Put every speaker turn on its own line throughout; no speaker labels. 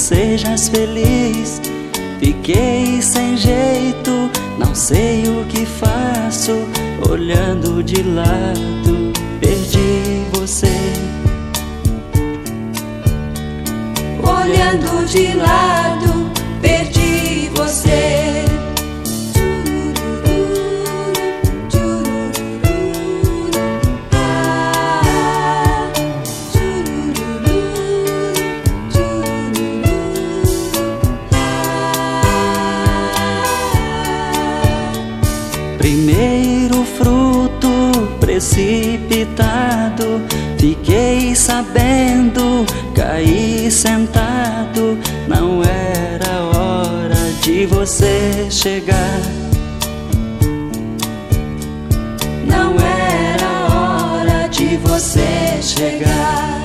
sejas feliz. Fiquei sem jeito, não sei o que faço. Olhando de lado, perdi você.
Olhando de lado, perdi você.
Primeiro fruto precipitado, fiquei sabendo, caí sentado. Não era hora de você chegar.
Não era hora de você chegar.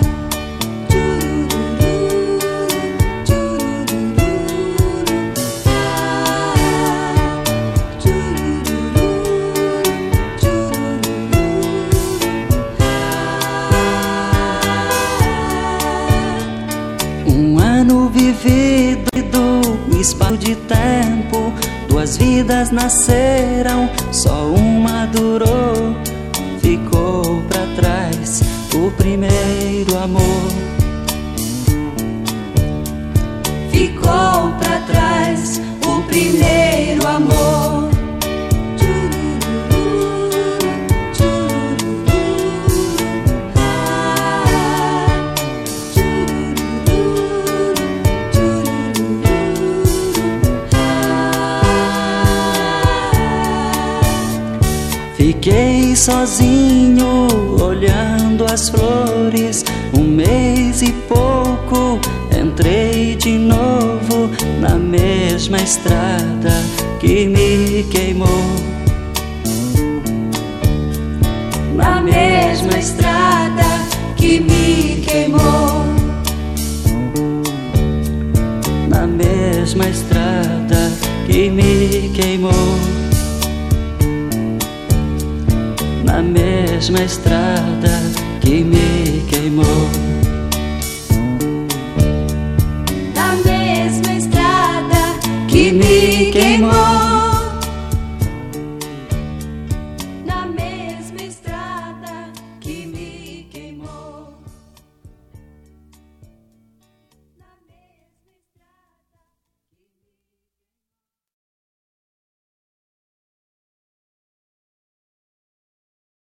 Um ano vivido, espaço de tempo. Duas vidas nasceram, só uma durou. Ficou pra trás o primeiro amor.
Ficou pra trás o primeiro amor.
Fiquei sozinho, olhando as flores. Um mês e pouco, entrei de novo na mesma estrada que me queimou.
Na mesma estrada que me queimou.
Na mesma estrada que me queimou. Na mesma estrada